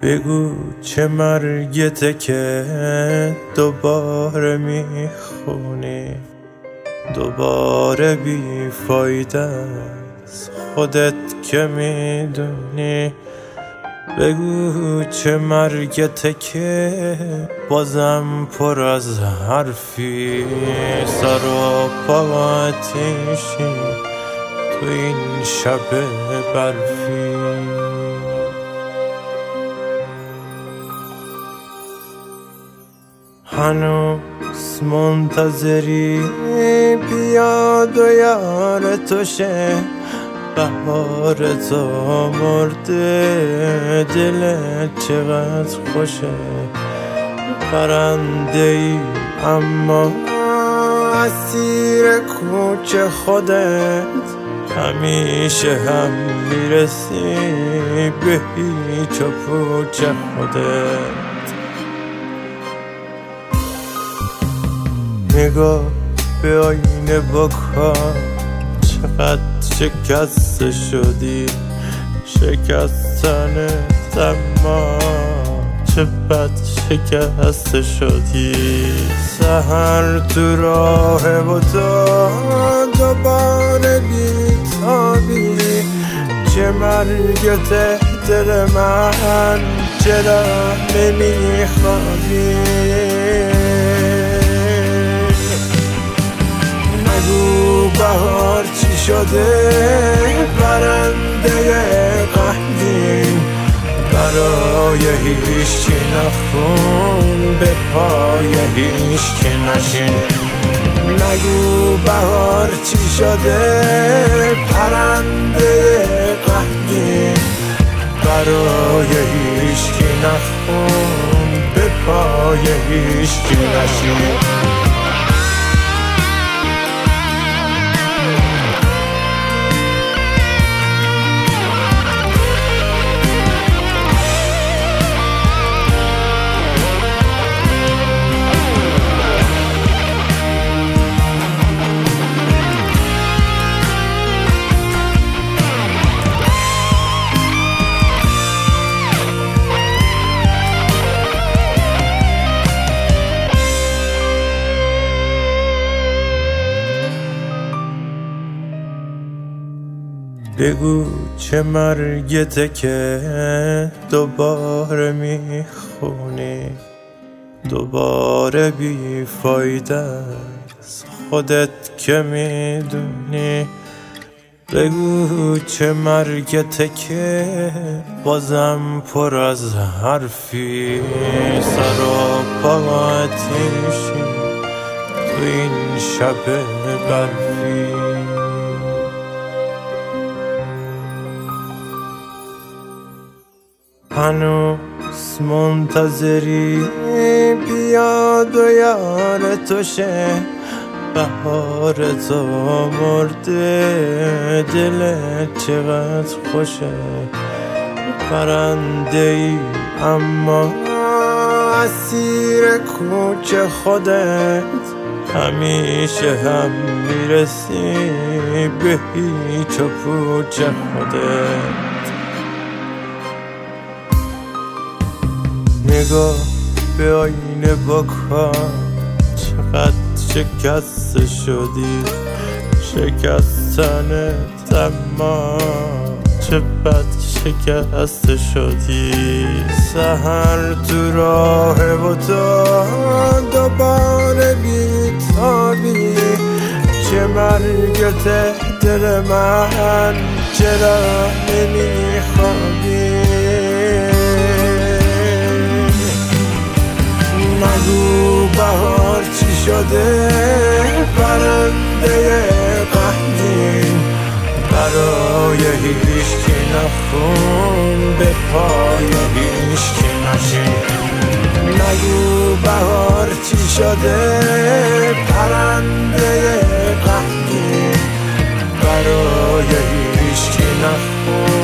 بگو چه مرگته که دوباره میخونی، دوباره بیفایده است خودت که میدونی. بگو چه مرگته که بازم پر از حرفی، سر و پا آتیشی تو این شب برفی. هنوز منتظری بیاد و یار تو شه، بهار تو مرده دلت چقدر خوشه. پرنده ای اما اسیر کوچه خودت، همیشه هم میرسی به هیچ و پوچ خودت. نگاه به آینه بکن چقدر شکسته شدی، شکستنت اما چه بد شکسته شدی. سحر تو راه و تو دوباره بیتابی، چه مرگته دل من چرا نمیخوابی. نگو بهار چی شده، پرنده غمگین برای هیچکی نخون، به پای هیچکی نشین. نگو بهار چی شده، پرنده غمگین برای هیچکی نخون، به پای هیچکی نشین. بگو چه مرگته که دوباره میخونی، دوباره بیفایده است خودت که میدونی. بگو چه مرگته که بازم پر از حرفی، سر و پا آتیشی تو این شب برفی. هنوز منتظری بیاد و یار تو شه، بهار تو مرده دلت چقدر خوشه. پرنده ای اما اسیر کوچه خودت، همیشه هم میرسی به هیچ و پوچ خودت. نگاه به آینه بکن چقدر شکسته شدی، شکستنت اما چه بد شکسته شدی. سحر تو راه و تو دوباره بیتابی، چه مرگته دل من چرا نمیخوابی. نگو بهار چی شده، پرنده غمگین برای هیچکی نخون، به پای هیچکی نشین. نگو بهار چی شده، پرنده غمگین برای هیچکی نخون.